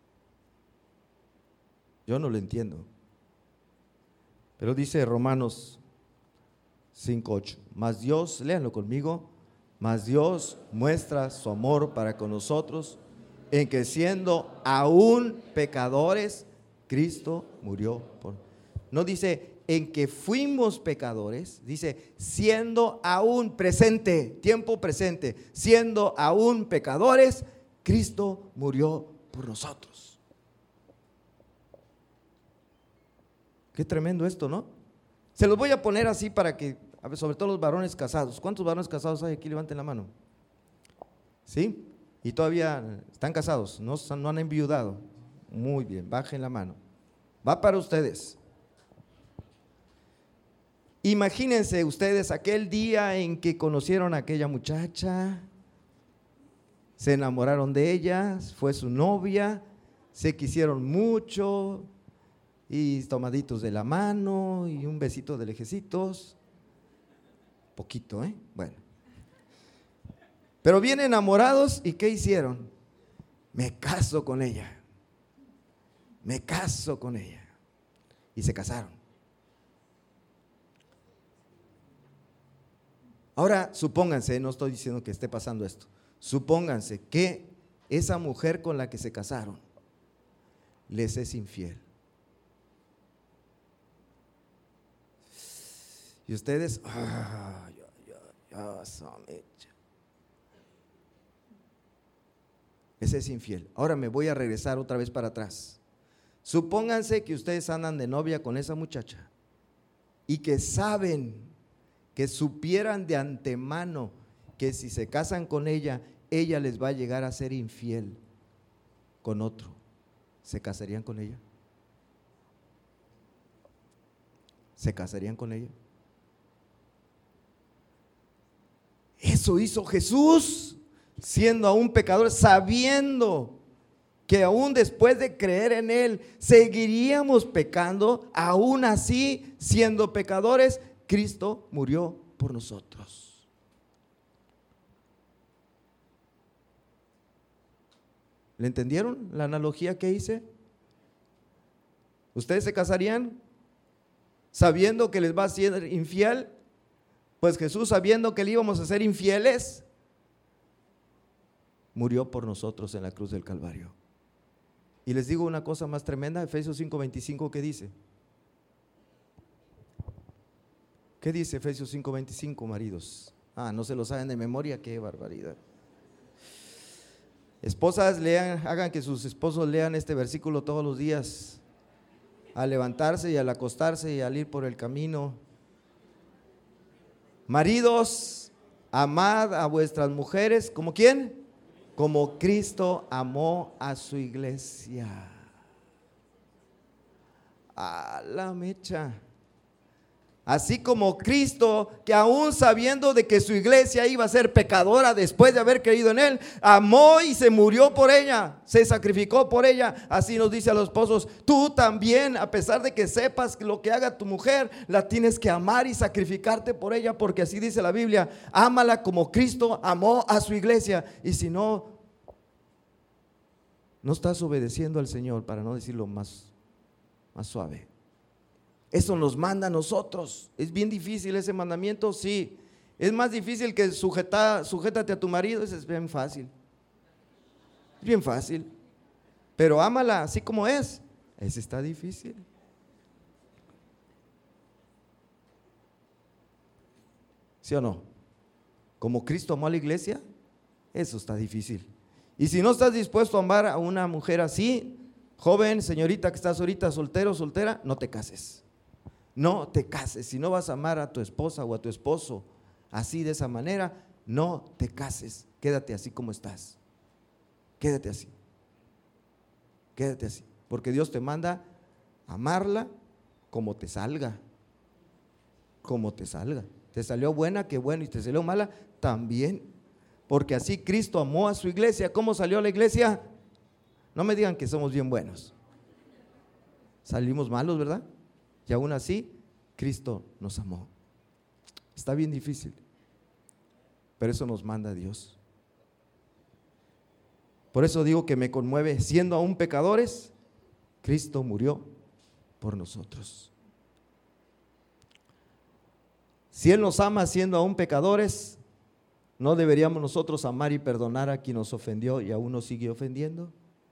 Yo no lo entiendo. Pero dice Romanos cinco ocho, mas Dios, léanlo conmigo, mas Dios muestra su amor para con nosotros en que siendo aún pecadores, Cristo murió por. No dice en que fuimos pecadores, dice siendo aún presente, tiempo presente, siendo aún pecadores, Cristo murió por nosotros. Qué tremendo esto, ¿no? Se los voy a poner así para que, a ver, sobre todo los varones casados. ¿Cuántos varones casados hay aquí? Levanten la mano. ¿Sí? Y todavía están casados, no, no han enviudado. Muy bien, bajen la mano. Va para ustedes. Imagínense ustedes aquel día en que conocieron a aquella muchacha, se enamoraron de ella, fue su novia, se quisieron mucho, y tomaditos de la mano y un besito de lejecitos, poquito, ¿eh? Bueno, pero bien enamorados, ¿y qué hicieron? Me caso con ella, me caso con ella, y se casaron. Ahora supónganse, no estoy diciendo que esté pasando esto, supónganse que esa mujer con la que se casaron les es infiel. Y ustedes, ah, ya, ya, ya, ese es infiel. Ahora me voy a regresar otra vez para atrás. Supónganse que ustedes andan de novia con esa muchacha y que saben, que supieran de antemano que si se casan con ella, ella les va a llegar a ser infiel con otro. ¿Se casarían con ella? ¿Se casarían con ella? Eso hizo Jesús, siendo aún pecador, sabiendo que aún después de creer en Él, seguiríamos pecando. Aún así, siendo pecadores, Cristo murió por nosotros. ¿Le entendieron la analogía que hice? ¿Ustedes se casarían sabiendo que les va a ser infiel? Pues Jesús, sabiendo que le íbamos a ser infieles, murió por nosotros en la cruz del Calvario. Y les digo una cosa más tremenda, Efesios cinco veinticinco, ¿qué dice? ¿Qué dice Efesios cinco veinticinco, maridos? Ah, no se lo saben de memoria, qué barbaridad. Esposas, lean, hagan que sus esposos lean este versículo todos los días, al levantarse y al acostarse y al ir por el camino. Maridos, amad a vuestras mujeres, ¿como quién? Como Cristo amó a su iglesia. A la mecha. Así como Cristo, que aún sabiendo de que su iglesia iba a ser pecadora después de haber creído en Él, amó y se murió por ella, se sacrificó por ella. Así nos dice a los esposos, tú también, a pesar de que sepas que lo que haga tu mujer, la tienes que amar y sacrificarte por ella, porque así dice la Biblia, ámala como Cristo amó a su iglesia. Y si no, no estás obedeciendo al Señor, para no decirlo más, más suave. Eso nos manda a nosotros. ¿Es bien difícil ese mandamiento? Sí. ¿Es más difícil que sujetar, sujétate a tu marido? Eso es bien fácil. Es bien fácil. Pero ámala así como es. Ese está difícil. ¿Sí o no? Como Cristo amó a la iglesia, eso está difícil. Y si no estás dispuesto a amar a una mujer así, joven, señorita que estás ahorita soltero, soltera, no te cases. No te cases. Si no vas a amar a tu esposa o a tu esposo así, de esa manera, no te cases. quédate así como estás. Quédate así. Quédate así. Porque Dios te manda a amarla como te salga. Como te salga. Te salió buena, qué bueno, y te salió mala, también. Porque así Cristo amó a su iglesia. ¿Cómo salió la iglesia? No me digan que somos bien buenos. Salimos malos, ¿verdad? Y aún así, Cristo nos amó. Está bien difícil, pero eso nos manda Dios. Por eso digo que me conmueve, siendo aún pecadores, Cristo murió por nosotros. Si Él nos ama siendo aún pecadores, ¿no deberíamos nosotros amar y perdonar a quien nos ofendió y aún nos sigue ofendiendo?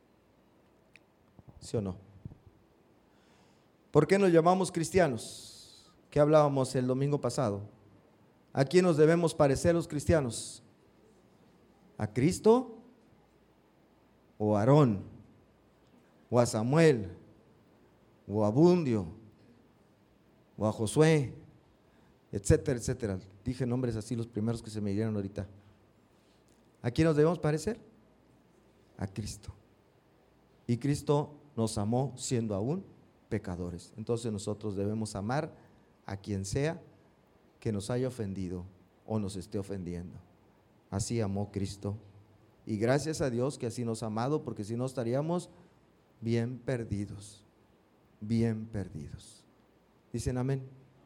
¿Sí o no? ¿Por qué nos llamamos cristianos? ¿Qué hablábamos el domingo pasado? ¿A quién nos debemos parecer los cristianos? ¿A Cristo? ¿O a Aarón? ¿O a Samuel? ¿O a Abundio? ¿O a Josué? Etcétera, etcétera. Dije nombres así los primeros que se me dieron ahorita. ¿A quién nos debemos parecer? A Cristo. Y Cristo nos amó siendo aún pecadores. Entonces nosotros debemos amar a quien sea que nos haya ofendido o nos esté ofendiendo. Así amó Cristo. Y gracias a Dios que así nos ha amado, porque si no estaríamos bien perdidos. Bien perdidos. ¿Dicen amén?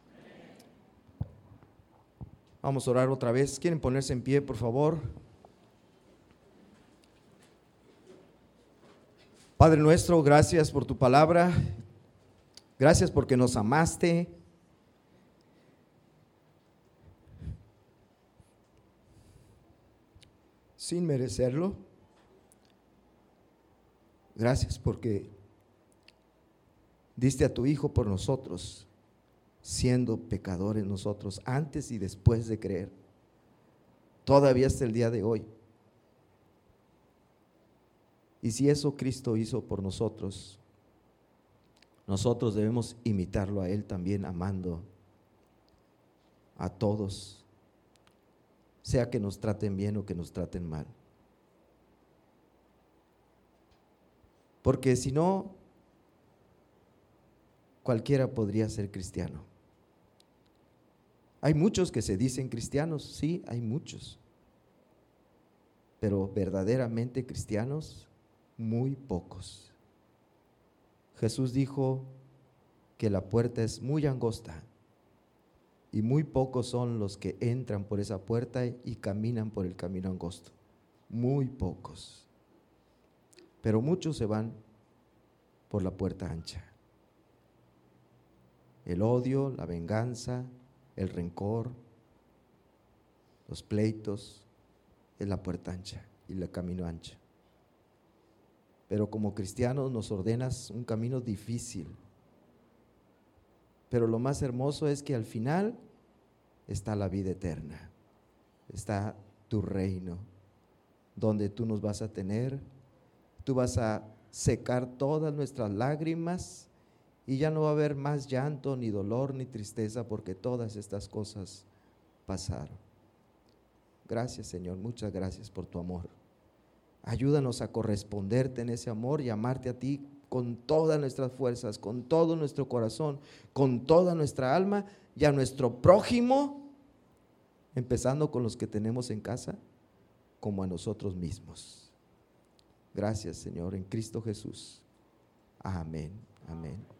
Vamos a orar otra vez. ¿Quieren ponerse en pie, por favor? Padre nuestro, gracias por tu palabra. Gracias porque nos amaste. Sin merecerlo. Gracias porque diste a tu Hijo por nosotros, siendo pecadores nosotros, antes y después de creer, todavía hasta el día de hoy. Y si eso Cristo hizo por nosotros, nosotros debemos imitarlo a Él también, amando a todos, sea que nos traten bien o que nos traten mal. Porque si no, cualquiera podría ser cristiano. Hay muchos que se dicen cristianos, sí, hay muchos, pero verdaderamente cristianos, muy pocos. Jesús dijo que la puerta es muy angosta y muy pocos son los que entran por esa puerta y caminan por el camino angosto, muy pocos, pero muchos se van por la puerta ancha. El odio, la venganza, el rencor, los pleitos, es la puerta ancha y el camino ancho. Pero como cristianos nos ordenas un camino difícil. Pero lo más hermoso es que al final está la vida eterna, está tu reino, donde tú nos vas a tener, tú vas a secar todas nuestras lágrimas y ya no va a haber más llanto, ni dolor, ni tristeza, porque todas estas cosas pasaron. Gracias, Señor, muchas gracias por tu amor. Ayúdanos a corresponderte en ese amor y amarte a ti con todas nuestras fuerzas, con todo nuestro corazón, con toda nuestra alma, y a nuestro prójimo, empezando con los que tenemos en casa, como a nosotros mismos. Gracias, Señor, en Cristo Jesús. Amén, amén.